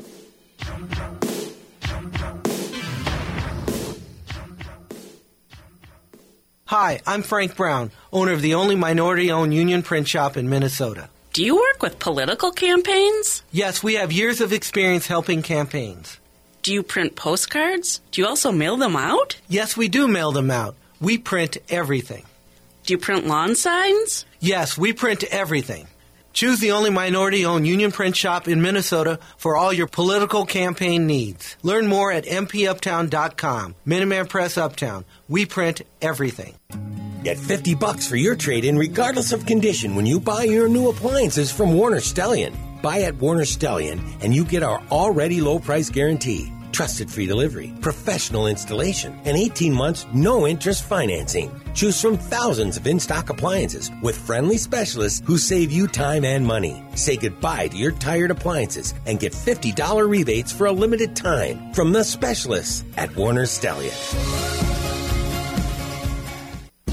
Hi, I'm Frank Brown, owner of the only minority-owned union print shop in Minnesota. Do you work with political campaigns? Yes, we have years of experience helping campaigns. Do you print postcards? Do you also mail them out? Yes, we do mail them out. We print everything. Do you print lawn signs? Yes, we print everything. Choose the only minority-owned union print shop in Minnesota for all your political campaign needs. Learn more at m p uptown dot com. Minuteman Press Uptown. We print everything. Get fifty bucks for your trade-in regardless of condition when you buy your new appliances from Warner Stellian. Buy at Warner Stellian and you get our already low price guarantee. Trusted free delivery, professional installation, and eighteen months no interest financing. Choose from thousands of in-stock appliances with friendly specialists who save you time and money. Say goodbye to your tired appliances and get fifty dollars rebates for a limited time from the specialists at Warner Stellian.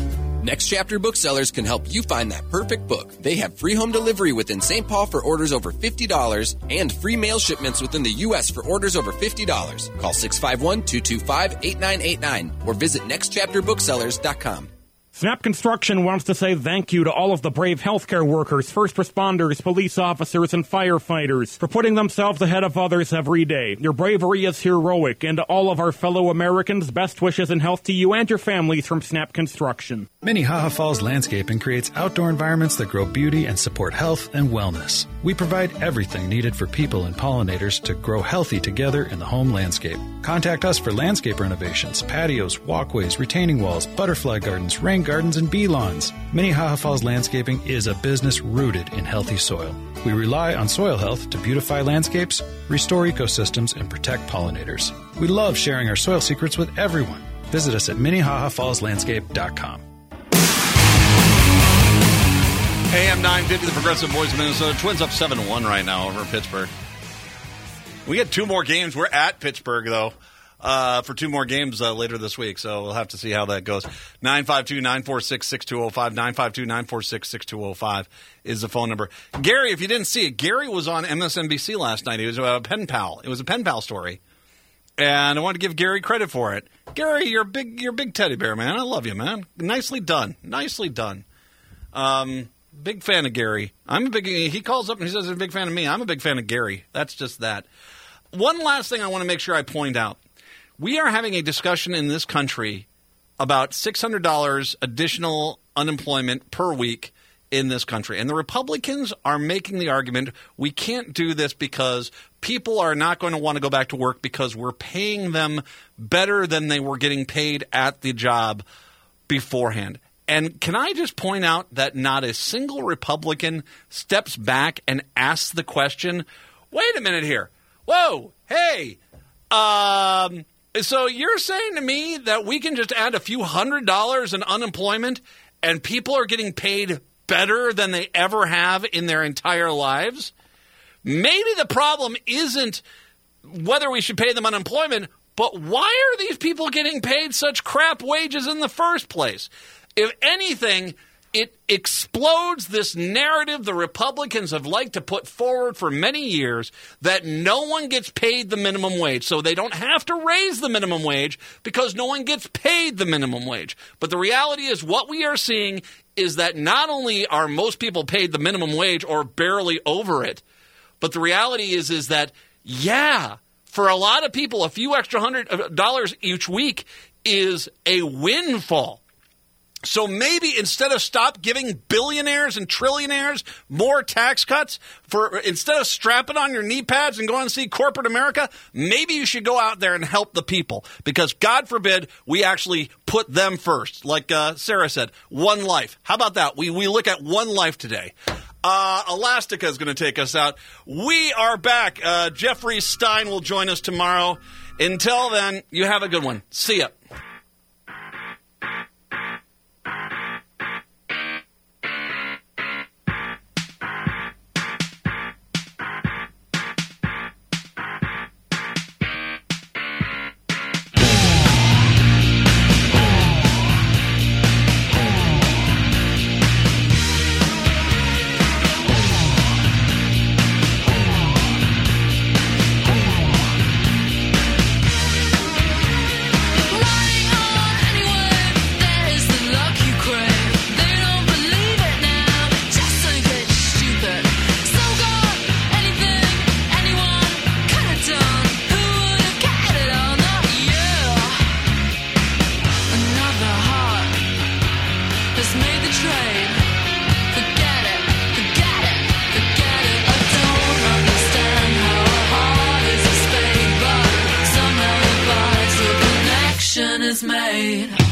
Next Chapter Booksellers can help you find that perfect book. They have free home delivery within Saint Paul for orders over fifty dollars and free mail shipments within the U S for orders over fifty dollars. Call six five one, two two five, eight nine eight nine or visit next chapter booksellers dot com. Snap Construction wants to say thank you to all of the brave healthcare workers, first responders, police officers, and firefighters for putting themselves ahead of others every day. Your bravery is heroic, and to all of our fellow Americans, best wishes and health to you and your families from Snap Construction. Minnehaha Falls Landscaping creates outdoor environments that grow beauty and support health and wellness. We provide everything needed for people and pollinators to grow healthy together in the home landscape. Contact us for landscape renovations, patios, walkways, retaining walls, butterfly gardens, rain gardens, and bee lawns. Minnehaha Falls Landscaping is a business rooted in healthy soil. We rely on soil health to beautify landscapes, restore ecosystems, and protect pollinators. We love sharing our soil secrets with everyone. Visit us at minnehaha falls landscape dot com. A M nine fifty, the Progressive Voice of Minnesota. Twins up seven one right now over Pittsburgh. We get two more games. We're at Pittsburgh, though, uh, for two more games uh, later this week, so we'll have to see how that goes. nine five two, nine four six, six two zero five, nine five two, nine four six, six two zero five is the phone number. Gary, if you didn't see it, Gary was on M S N B C last night. He was a pen pal. It was a pen pal story, and I want to give Gary credit for it. Gary, you're a big, you're a big teddy bear, man. I love you, man. Nicely done. Nicely done. Um... Big fan of Gary. I'm a big. He calls up and he says he's a big fan of me. I'm a big fan of Gary. That's just that. One last thing I want to make sure I point out. We are having a discussion in this country about six hundred dollars additional unemployment per week in this country. And the Republicans are making the argument we can't do this because people are not going to want to go back to work because we're paying them better than they were getting paid at the job beforehand. And can I just point out that not a single Republican steps back and asks the question, wait a minute here. Whoa, hey, um, so you're saying to me that we can just add a few hundred dollars in unemployment and people are getting paid better than they ever have in their entire lives? Maybe the problem isn't whether we should pay them unemployment, but why are these people getting paid such crap wages in the first place? If anything, it explodes this narrative the Republicans have liked to put forward for many years that no one gets paid the minimum wage. So they don't have to raise the minimum wage because no one gets paid the minimum wage. But the reality is what we are seeing is that not only are most people paid the minimum wage or barely over it, but the reality is, is that, yeah, for a lot of people, a few extra hundred dollars each week is a windfall. So maybe instead of stop giving billionaires and trillionaires more tax cuts, for instead of strapping on your knee pads and going and see corporate America, maybe you should go out there and help the people. Because God forbid we actually put them first. Like uh, Sarah said, one life. How about that? We, we look at one life today. Uh, Elastica is going to take us out. We are back. Uh, Jeffrey Stein will join us tomorrow. Until then, you have a good one. See ya. Is made.